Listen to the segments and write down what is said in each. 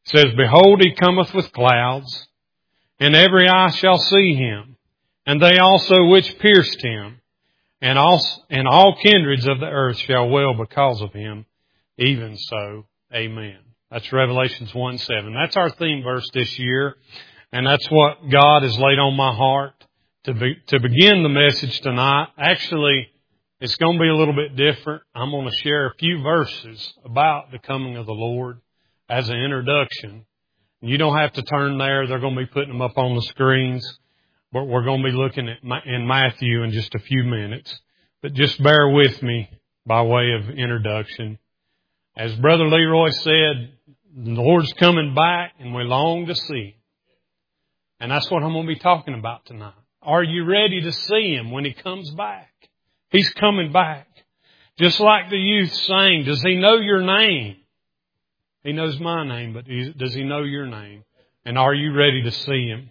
It says, Behold, he cometh with clouds, and every eye shall see him, and they also which pierced him, and all kindreds of the earth shall wail because of him. Even so, amen. That's Revelations 1:7. That's our theme verse this year, and that's what God has laid on my heart to begin the message tonight. Actually, it's going to be a little bit different. I'm going to share a few verses about the coming of the Lord as an introduction. You don't have to turn there. They're going to be putting them up on the screens. But we're going to be looking at in Matthew in just a few minutes. But just bear with me by way of introduction. As Brother Leroy said, the Lord's coming back and we long to see Him. And that's what I'm going to be talking about tonight. Are you ready to see Him when He comes back? He's coming back. Just like the youth sang, does He know your name? He knows my name, but does He know your name? And are you ready to see Him?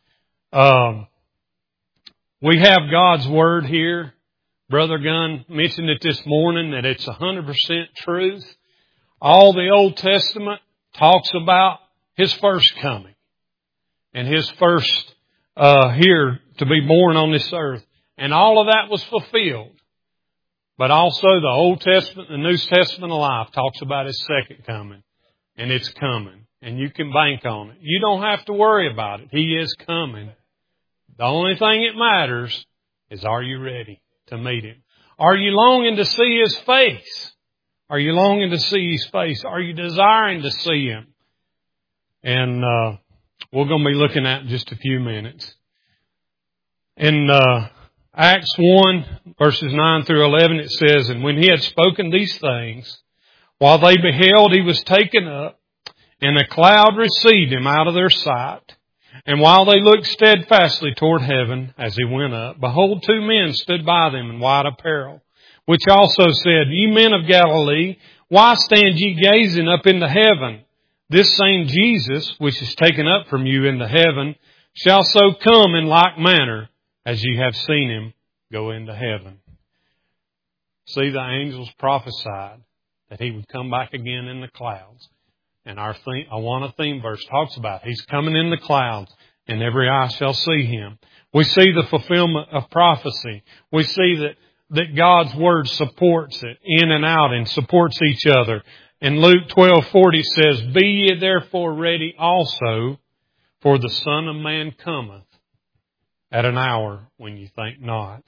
We have God's Word here. Brother Gunn mentioned it this morning that it's 100% truth. All the Old Testament talks about His first coming and His first here to be born on this earth. And all of that was fulfilled. But also the Old Testament and the New Testament of life talks about His second coming. And it's coming. And you can bank on it. You don't have to worry about it. He is coming. The only thing that matters is, are you ready to meet Him? Are you longing to see His face? Are you longing to see His face? Are you desiring to see Him? And we're going to be looking at in just a few minutes. In Acts 1, verses 9 through 11, it says, And when He had spoken these things, while they beheld, He was taken up, and a cloud received Him out of their sight. And while they looked steadfastly toward heaven as He went up, behold, two men stood by them in white apparel, which also said, Ye men of Galilee, why stand ye gazing up into heaven? This same Jesus, which is taken up from you into heaven, shall so come in like manner as ye have seen Him go into heaven. See, the angels prophesied that He would come back again in the clouds. And our theme verse talks about He's coming in the clouds, and every eye shall see Him. We see the fulfillment of prophecy. We see that God's Word supports it in and out and supports each other. In Luke 12:40 says, Be ye therefore ready also, for the Son of Man cometh at an hour when you think not.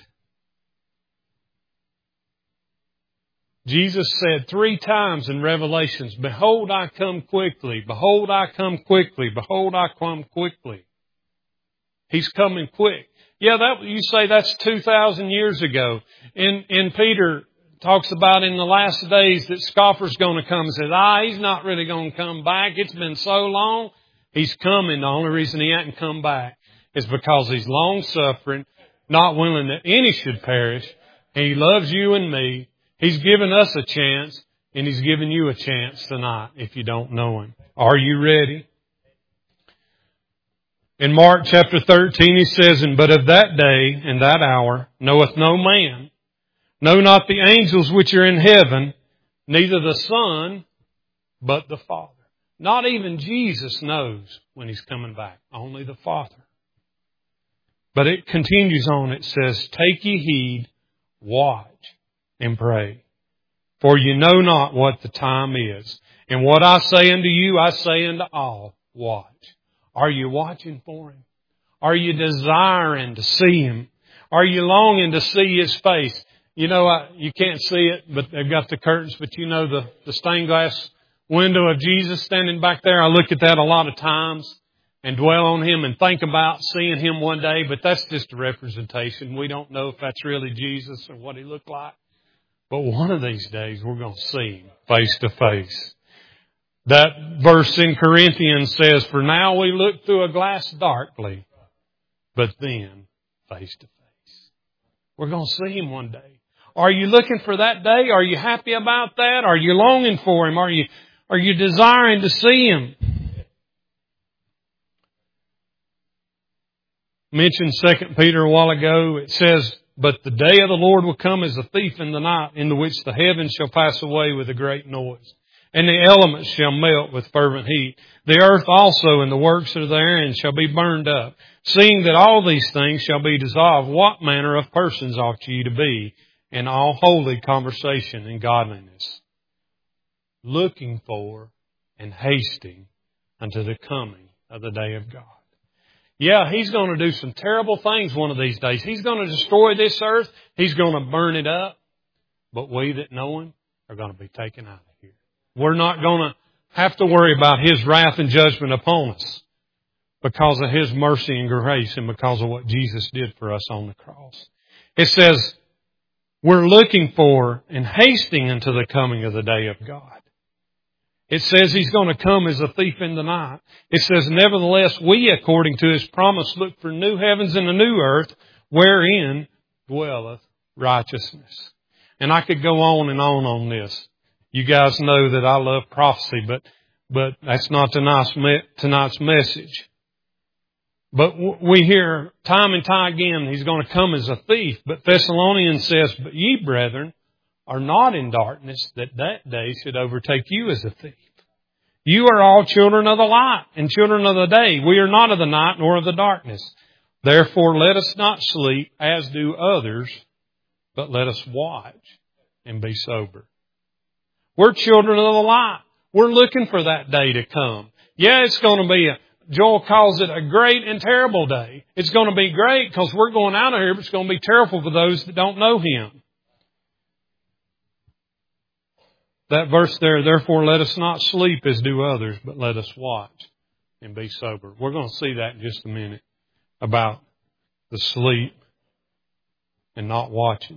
Jesus said 3 times in Revelations, Behold, I come quickly. Behold, I come quickly. Behold, I come quickly. He's coming quick. Yeah, you say that's 2,000 years ago. And Peter talks about in the last days that scoffers going to come and says, He's not really going to come back. It's been so long. He's coming. The only reason He hasn't come back is because He's long-suffering, not willing that any should perish. And He loves you and me. He's given us a chance, and He's given you a chance tonight if you don't know Him. Are you ready? In Mark chapter 13 He says, But of that day and that hour knoweth no man, no not the angels which are in heaven, neither the Son, but the Father. Not even Jesus knows when He's coming back, only the Father. But it continues on, it says, Take ye heed, watch, and pray. For you know not what the time is. And what I say unto you, I say unto all, watch. Are you watching for Him? Are you desiring to see Him? Are you longing to see His face? You know, you can't see it, but they've got the curtains, but you know the stained glass window of Jesus standing back there. I look at that a lot of times and dwell on Him and think about seeing Him one day, but that's just a representation. We don't know if that's really Jesus or what He looked like. But one of these days we're going to see Him face to face. That verse in Corinthians says, For now we look through a glass darkly, but then face to face. We're going to see Him one day. Are you looking for that day? Are you happy about that? Are you longing for Him? Are you desiring to see Him? Mentioned 2 Peter a while ago. It says, But the day of the Lord will come as a thief in the night, into which the heavens shall pass away with a great noise, and the elements shall melt with fervent heat. The earth also and the works of therein shall be burned up. Seeing that all these things shall be dissolved, what manner of persons ought ye to be in all holy conversation and godliness, looking for and hasting unto the coming of the day of God? Yeah, He's going to do some terrible things one of these days. He's going to destroy this earth. He's going to burn it up. But we that know Him are going to be taken out of here. We're not going to have to worry about His wrath and judgment upon us because of His mercy and grace and because of what Jesus did for us on the cross. It says, we're looking for and hasting unto the coming of the day of God. It says He's going to come as a thief in the night. It says, nevertheless, we, according to His promise, look for new heavens and a new earth, wherein dwelleth righteousness. And I could go on and on this. You guys know that I love prophecy, but that's not tonight's message. But we hear time and time again He's going to come as a thief. But Thessalonians says, but ye, brethren, are not in darkness, that day should overtake you as a thief. You are all children of the light and children of the day. We are not of the night nor of the darkness. Therefore let us not sleep as do others, but let us watch and be sober. We're children of the light. We're looking for that day to come. Yeah, it's going to be Joel calls it a great and terrible day. It's going to be great because we're going out of here, but it's going to be terrible for those that don't know Him. That verse there, therefore let us not sleep as do others, but let us watch and be sober. We're going to see that in just a minute about the sleep and not watching.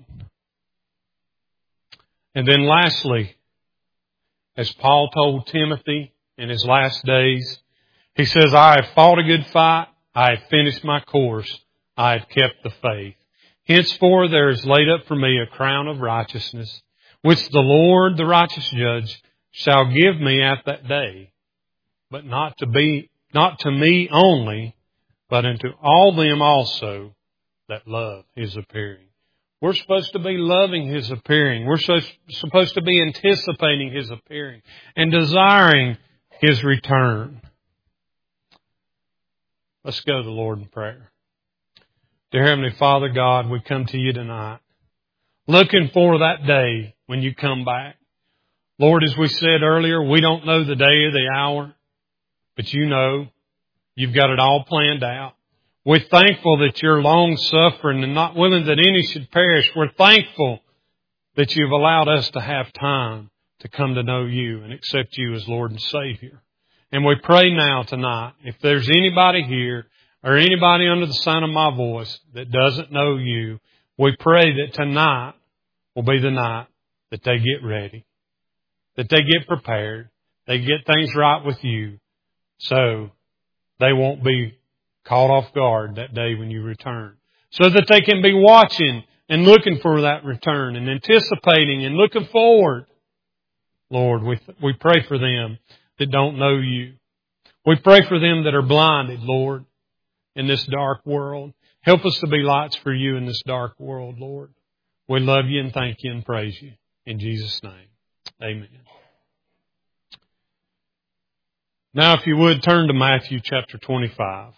And then lastly, as Paul told Timothy in his last days, he says, I have fought a good fight. I have finished my course. I have kept the faith. Henceforth there is laid up for me a crown of righteousness, which the Lord, the righteous judge, shall give me at that day, but not to me only, but unto all them also that love His appearing. We're supposed to be loving His appearing. We're supposed to be anticipating His appearing and desiring His return. Let's go to the Lord in prayer. Dear Heavenly Father God, we come to You tonight, looking for that day when You come back. Lord, as we said earlier, we don't know the day or the hour, but You know. You've got it all planned out. We're thankful that You're long-suffering and not willing that any should perish. We're thankful that You've allowed us to have time to come to know You and accept You as Lord and Savior. And we pray now tonight, if there's anybody here or anybody under the sound of my voice that doesn't know You, we pray that tonight will be the night that they get ready, that they get prepared, they get things right with You, so they won't be caught off guard that day when You return, so that they can be watching and looking for that return and anticipating and looking forward. Lord, we pray for them that don't know You. We pray for them that are blinded, Lord, in this dark world. Help us to be lights for You in this dark world, Lord. We love You and thank You and praise You. In Jesus' name, amen. Now, if you would, turn to Matthew chapter 25.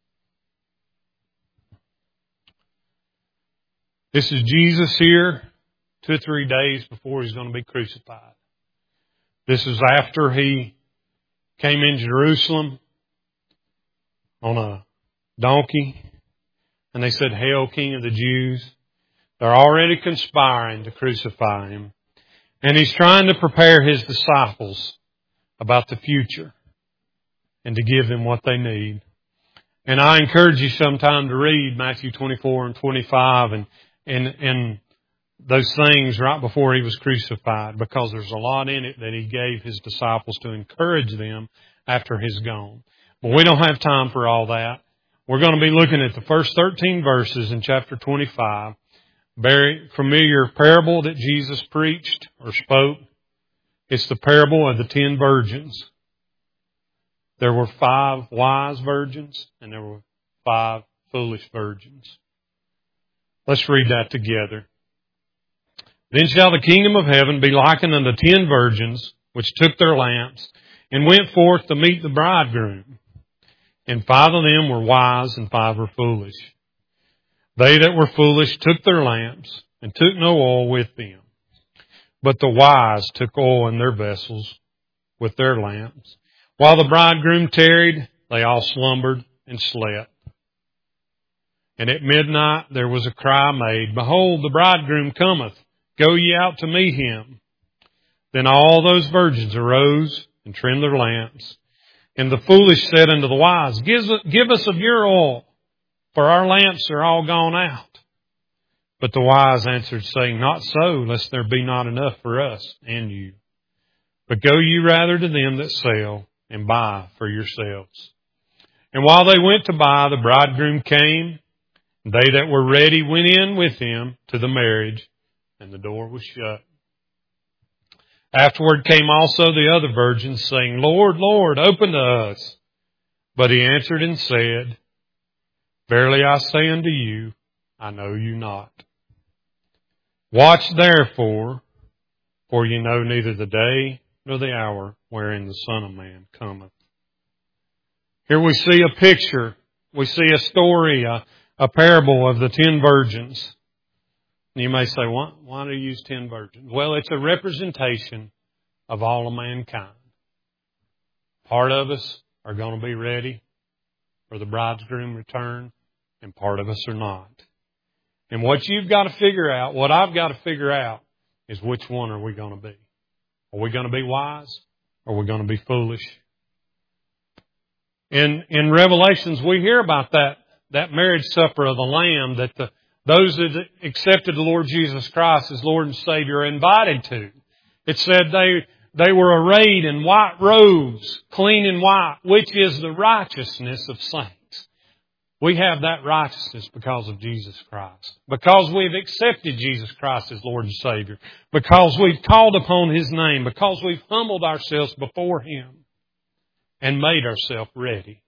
This is Jesus here 2 or 3 days before He's going to be crucified. This is after He came in Jerusalem on a donkey, and they said, Hail, King of the Jews. They're already conspiring to crucify Him. And He's trying to prepare His disciples about the future and to give them what they need. And I encourage you sometime to read Matthew 24 and 25 and those things right before He was crucified, because there's a lot in it that He gave His disciples to encourage them after He's gone. But we don't have time for all that. We're going to be looking at the first 13 verses in chapter 25. Very familiar parable that Jesus preached or spoke. It's the parable of the 10 virgins. There were 5 wise virgins and there were 5 foolish virgins. Let's read that together. Then shall the kingdom of heaven be likened unto 10 virgins, which took their lamps, and went forth to meet the bridegroom. And 5 of them were wise, and 5 were foolish. They that were foolish took their lamps, and took no oil with them. But the wise took oil in their vessels with their lamps. While the bridegroom tarried, they all slumbered and slept. And at midnight there was a cry made, Behold, the bridegroom cometh. Go ye out to meet him. Then all those virgins arose and trimmed their lamps. And the foolish said unto the wise, Give us of your oil, for our lamps are all gone out. But the wise answered, saying, Not so, lest there be not enough for us and you. But go ye rather to them that sell, and buy for yourselves. And while they went to buy, the bridegroom came. They that were ready went in with him to the marriage, and the door was shut. Afterward came also the other virgins, saying, Lord, Lord, open to us. But he answered and said, Verily I say unto you, I know you not. Watch therefore, for ye know neither the day nor the hour wherein the Son of Man cometh. Here we see a picture, we see a story, a parable of the 10 virgins. And you may say, why do you use 10 virgins? Well, it's a representation of all of mankind. Part of us are going to be ready for the bridegroom return, and part of us are not. And what you've got to figure out, what I've got to figure out, is which one are we going to be? Are we going to be wise, or are we going to be foolish? In Revelations, we hear about that marriage supper of the Lamb that those that accepted the Lord Jesus Christ as Lord and Savior are invited to. It said they were arrayed in white robes, clean and white, which is the righteousness of saints. We have that righteousness because of Jesus Christ. Because we've accepted Jesus Christ as Lord and Savior. Because we've called upon His name. Because we've humbled ourselves before Him and made ourselves ready.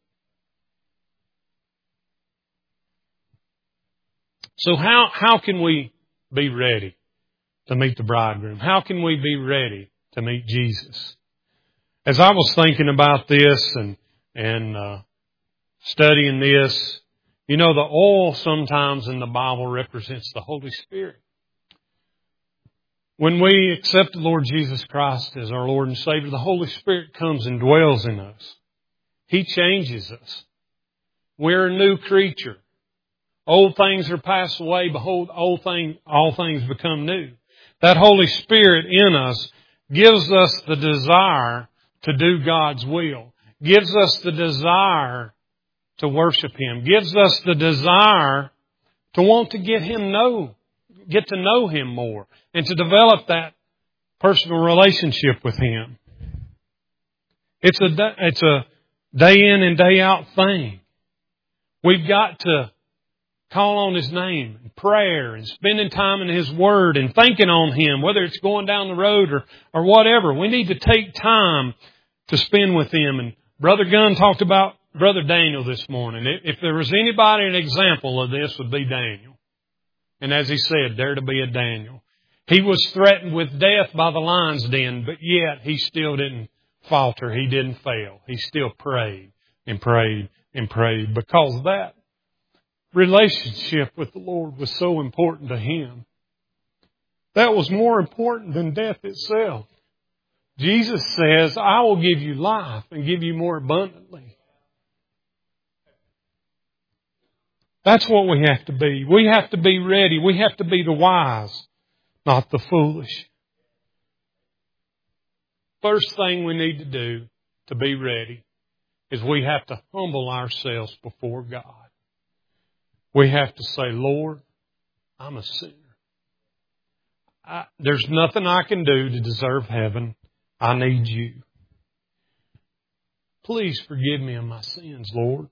So how can we be ready to meet the bridegroom? How can we be ready to meet Jesus? As I was thinking about this and studying this, you know, the oil sometimes in the Bible represents the Holy Spirit. When we accept the Lord Jesus Christ as our Lord and Savior, the Holy Spirit comes and dwells in us. He changes us. We're a new creature. Old things are passed away. Behold, all things become new. That Holy Spirit in us gives us the desire to do God's will. Gives us the desire to worship Him. Gives us the desire to want to get to know Him more. And to develop that personal relationship with Him. It's a day in and day out thing. We've got to call on His name and prayer and spending time in His Word and thinking on Him, whether it's going down the road or whatever. We need to take time to spend with Him. And Brother Gunn talked about Brother Daniel this morning. If there was anybody an example of this, would be Daniel. And as he said, there to be a Daniel. He was threatened with death by the lion's den, but yet he still didn't falter. He didn't fail. He still prayed and prayed and prayed because that relationship with the Lord was so important to him. That was more important than death itself. Jesus says, I will give you life and give you more abundantly. That's what we have to be. We have to be ready. We have to be the wise, not the foolish. First thing we need to do to be ready is we have to humble ourselves before God. We have to say, Lord, I'm a sinner. There's nothing I can do to deserve heaven. I need you. Please forgive me of my sins, Lord.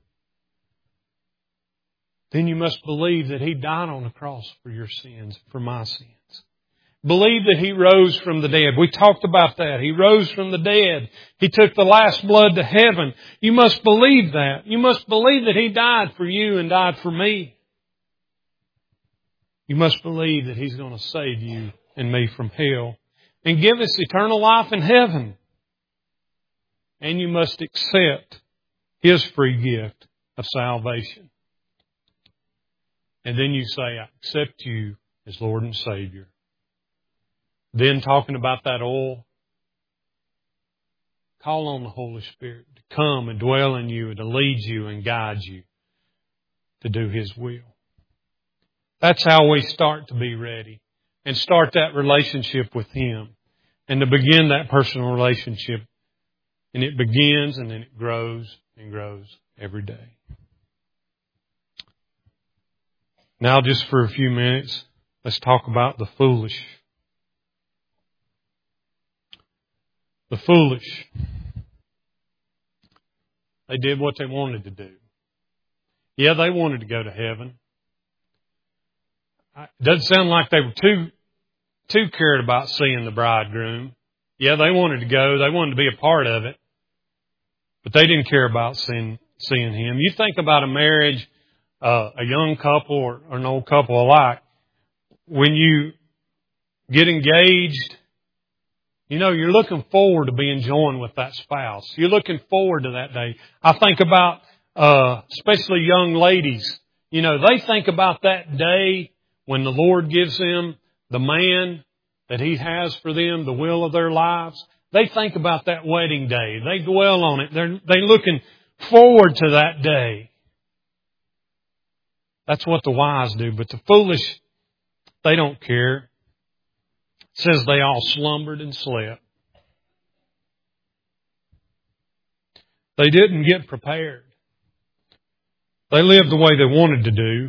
Then you must believe that He died on the cross for your sins, for my sins. Believe that He rose from the dead. We talked about that. He rose from the dead. He took the last blood to heaven. You must believe that. You must believe that He died for you and died for me. You must believe that He's going to save you and me from hell. and give us eternal life in heaven. And you must accept His free gift of salvation. And then you say, I accept you as Lord and Savior. Then talking about that oil, call on the Holy Spirit to come and dwell in you and to lead you and guide you to do His will. That's how we start to be ready and start that relationship with Him and to begin that personal relationship. And it begins and then it grows and grows every day. Now just for a few minutes, let's talk about the foolish. The foolish. They did what they wanted to do. Yeah, they wanted to go to heaven. It doesn't sound like they were too cared about seeing the bridegroom. Yeah, they wanted to go. They wanted to be a part of it. But they didn't care about seeing Him. You think about a marriage, a young couple or an old couple alike. When you get engaged, you know, you're looking forward to being joined with that spouse. You're looking forward to that day. I think about, especially young ladies. You know, they think about that day when the Lord gives them the man that He has for them, the will of their lives. They think about that wedding day. They dwell on it. They're looking forward to that day. That's what the wise do. But the foolish, they don't care. It says they all slumbered and slept. They didn't get prepared. They lived the way they wanted to do.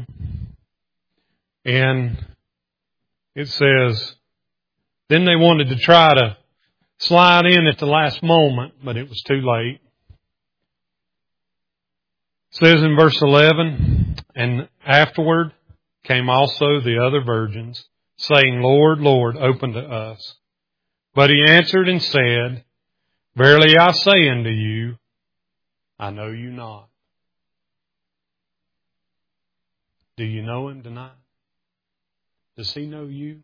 And it says, then they wanted to try to slide in at the last moment, but it was too late. It says in verse 11, and afterward came also the other virgins, saying, Lord, Lord, open to us. But He answered and said, Verily I say unto you, I know you not. Do you know Him tonight? Does He know you?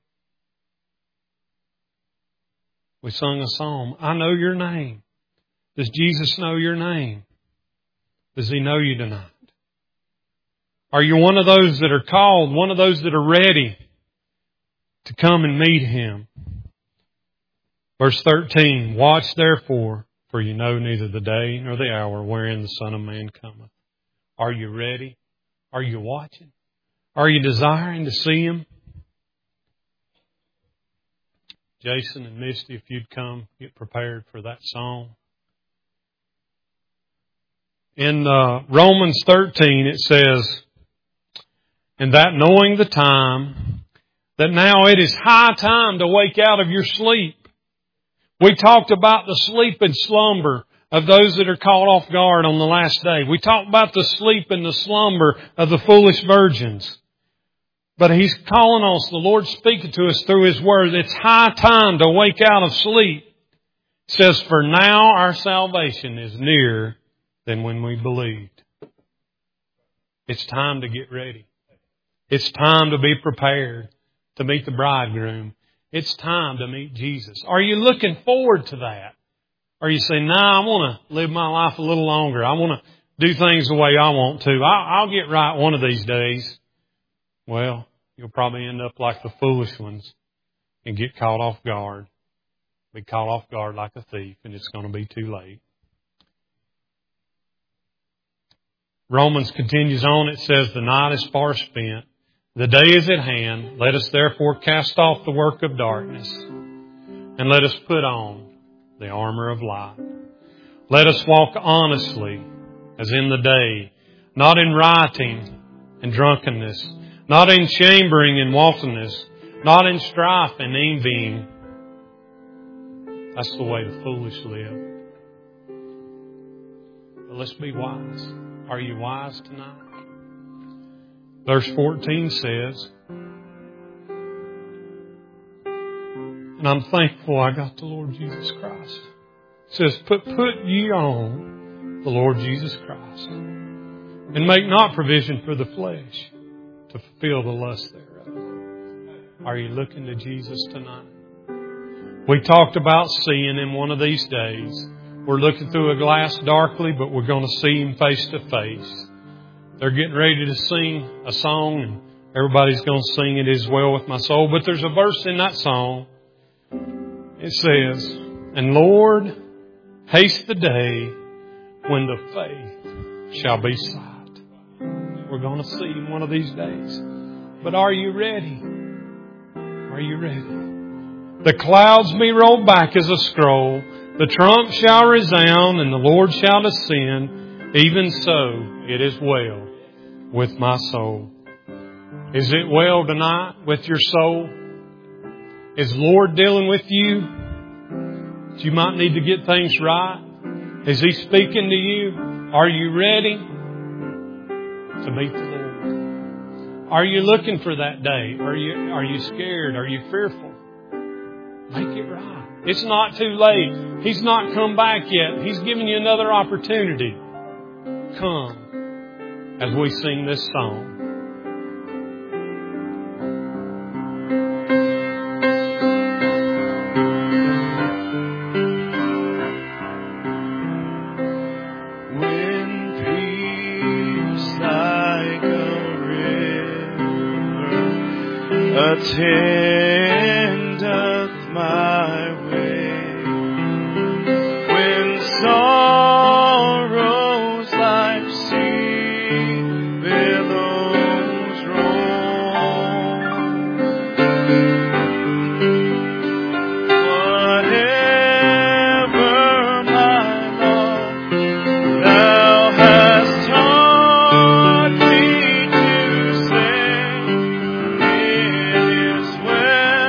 We sung a psalm, I know your name. Does Jesus know your name? Does He know you tonight? Are you one of those that are called, one of those that are ready to come and meet Him? Verse 13, watch therefore, for you know neither the day nor the hour wherein the Son of Man cometh. Are you ready? Are you watching? Are you desiring to see Him? Jason and Misty, if you'd come, get prepared for that song. In Romans 13, it says, and that knowing the time, that now it is high time to wake out of your sleep. We talked about the sleep and slumber of those that are caught off guard on the last day. We talked about the sleep and the slumber of the foolish virgins. But He's calling us, the Lord speaking to us through His Word. It's high time to wake out of sleep. It says, for now our salvation is nearer than when we believed. It's time to get ready. It's time to be prepared to meet the bridegroom. It's time to meet Jesus. Are you looking forward to that? Or you say, I want to live my life a little longer. I want to do things the way I want to. I'll get right one of these days. Well, you'll probably end up like the foolish ones and get caught off guard. Be caught off guard like a thief, and it's going to be too late. Romans continues on. It says, the night is far spent. The day is at hand. Let us therefore cast off the work of darkness, and let us put on the armor of light. Let us walk honestly as in the day, not in rioting and drunkenness, not in chambering and wantonness, not in strife and envying. That's the way the foolish live. But let's be wise. Are you wise tonight? Verse 14 says, and I'm thankful I got the Lord Jesus Christ. It says, put ye on the Lord Jesus Christ, and make not provision for the flesh to fulfill the lust thereof. Are you looking to Jesus tonight? We talked about seeing Him one of these days. We're looking through a glass darkly, but we're going to see Him face to face. They're getting ready to sing a song, and everybody's going to sing It Is Well With My Soul. But there's a verse in that song. It says, and Lord, haste the day when the faith shall be sight. We're going to see Him one of these days. But are you ready? Are you ready? The clouds be rolled back as a scroll. The trump shall resound and the Lord shall descend. Even so, it is well with my soul. Is it well tonight with your soul? Is the Lord dealing with you? You might need to get things right. Is He speaking to you? Are you ready to meet the Lord? Are you looking for that day? Are you scared? Are you fearful? Make it right. It's not too late. He's not come back yet. He's giving you another opportunity. Come as we sing this song. Attendeth my way when sorrows like sea billows roll. Whatever my Lord, Thou hast taught me to say, it is well.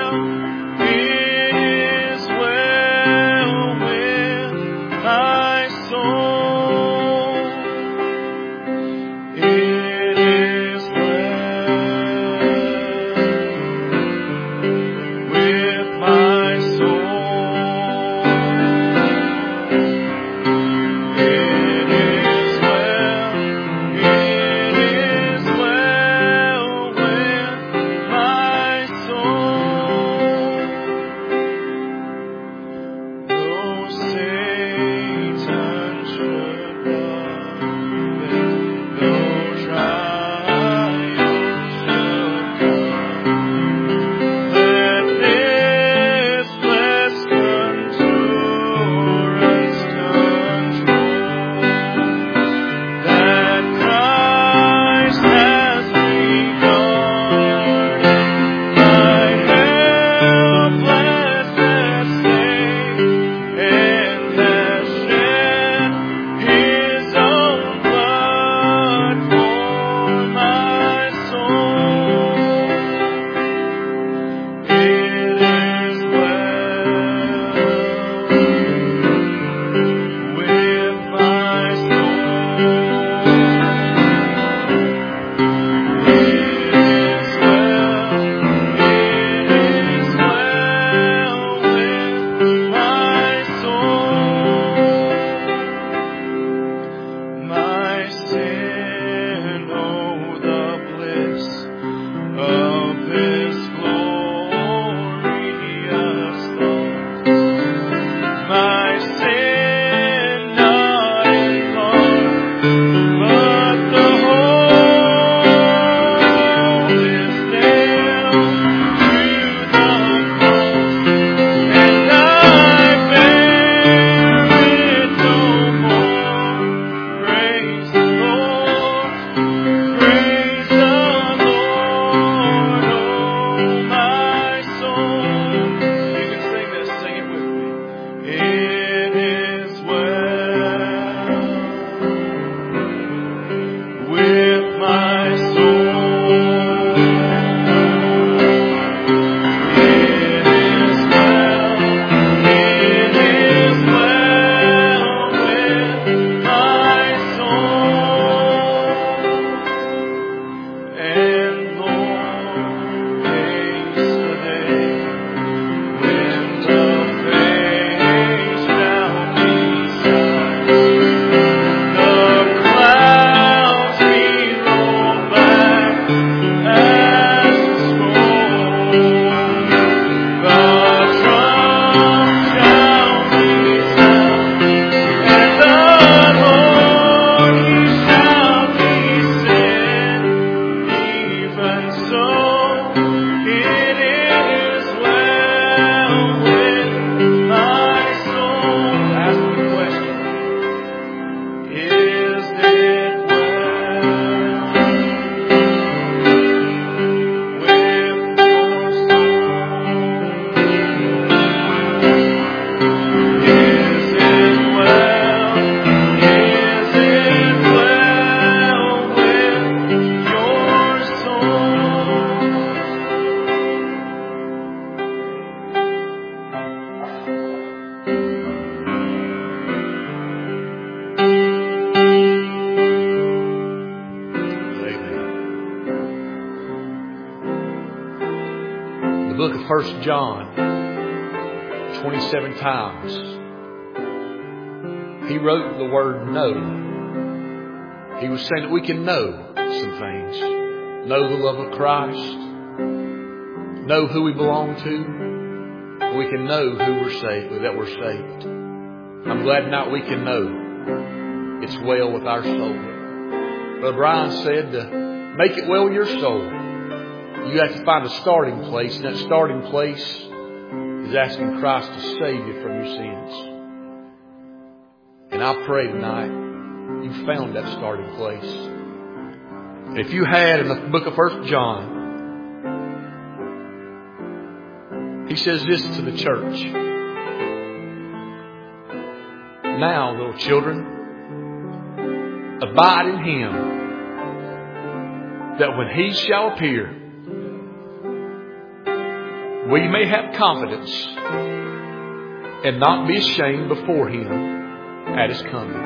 of 1 John 27 times, he wrote the word know. He was saying that we can know some things. Know the love of Christ. Know who we belong to. We can know who we're saved, that we're saved. I'm glad now we can know it's well with our soul. Brother Brian said to make it well with your soul, you have to find a starting place, and that starting place is asking Christ to save you from your sins. And I pray tonight you found that starting place. And if you had, in the book of 1 John, he says this to the church. Now, little children, abide in Him, that when He shall appear, we may have confidence and not be ashamed before Him at His coming.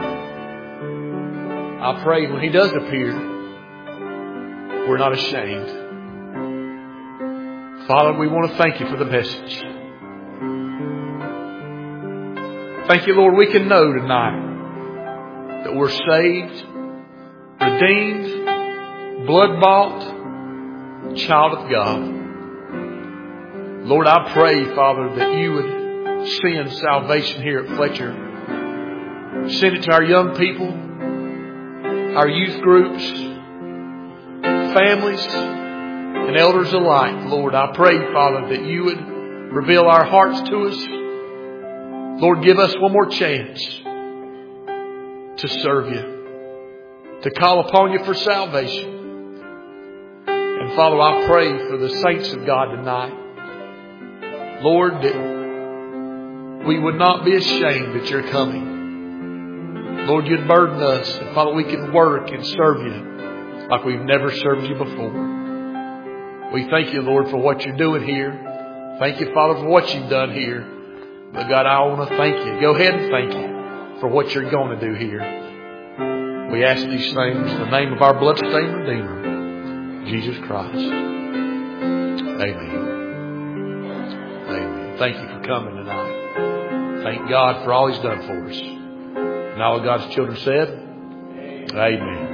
I pray when He does appear, we're not ashamed. Father, we want to thank You for the message. Thank You, Lord, we can know tonight that we're saved, redeemed, blood-bought, child of God. Lord, I pray, Father, that You would send salvation here at Fletcher. Send it to our young people, our youth groups, families, and elders alike. Lord, I pray, Father, that You would reveal our hearts to us. Lord, give us one more chance to serve You, to call upon You for salvation. And Father, I pray for the saints of God tonight, Lord, that we would not be ashamed that You're coming. Lord, You'd burden us. And Father, we can work and serve You like we've never served You before. We thank You, Lord, for what You're doing here. Thank You, Father, for what You've done here. But God, I want to thank You. Go ahead and thank You for what You're going to do here. We ask these things in the name of our bloodstained Redeemer, Jesus Christ. Amen. Amen. Thank You for coming tonight. Thank God for all He's done for us. And all of God's children said, Amen.